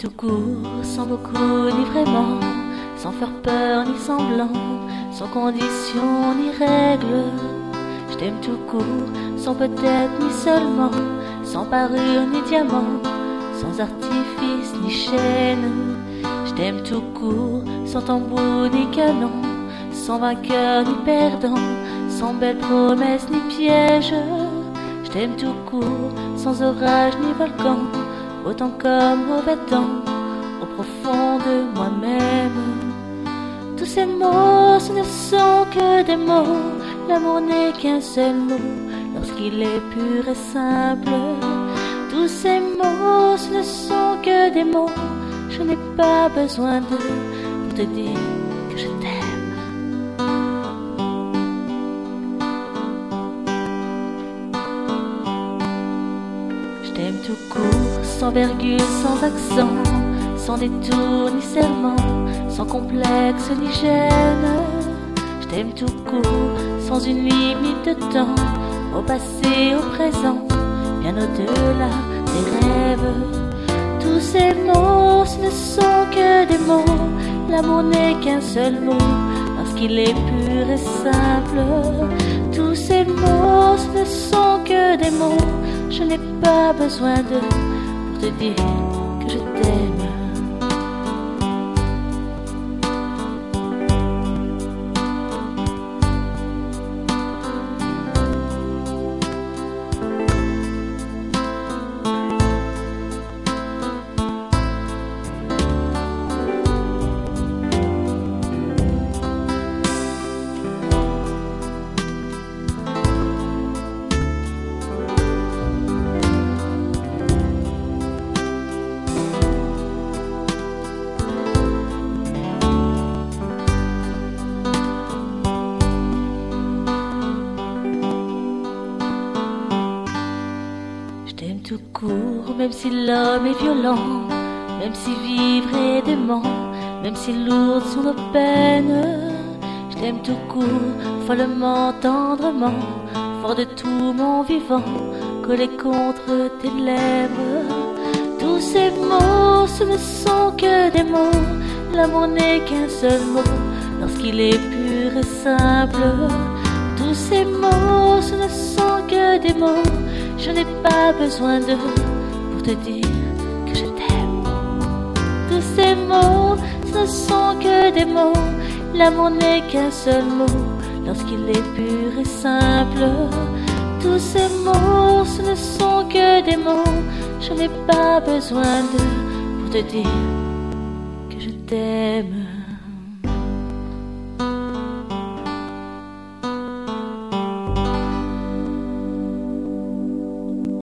tout court, sans beaucoup ni vraiment, sans faire peur ni semblant, sans condition ni règle. Je t'aime tout court, sans peut-être ni seulement, sans parure ni diamant, sans artifice ni chaîne. Je t'aime tout court, sans tambour ni canon, sans vainqueur ni perdant, sans belles promesses ni pièges. Je t'aime tout court, sans orage ni volcan, autant comme mauvais temps, au profond de moi-même. Tous ces mots, ce ne sont que des mots, l'amour n'est qu'un seul mot, lorsqu'il est pur et simple. Tous ces mots, ce ne sont que des mots, je n'ai pas besoin d'eux pour te dire que je t'aime. Je t'aime tout court, sans virgule, sans accent, sans détour ni serment, sans complexe ni gêne. Je t'aime tout court, sans une limite de temps, au passé, au présent, bien au-delà des rêves. Tous ces mots, ce ne sont que des mots, l'amour n'est qu'un seul mot, lorsqu'il est pur et simple. Tous ces mots, ce ne sont que des mots, je n'ai pas besoin d'eux pour te dire que je t'aime. Tout court, même si l'homme est violent, même si vivre est dément, même si lourdes sont nos peines. Je t'aime tout court, follement, tendrement, fort de tout mon vivant, collé contre tes lèvres. Tous ces mots, ce ne sont que des mots, l'amour n'est qu'un seul mot, lorsqu'il est pur et simple. Tous ces mots, ce ne sont que des mots, je n'ai pas besoin d'eux pour te dire que je t'aime. Tous ces mots, ce ne sont que des mots, l'amour n'est qu'un seul mot, lorsqu'il est pur et simple. Tous ces mots, ce ne sont que des mots, je n'ai pas besoin d'eux pour te dire que je t'aime.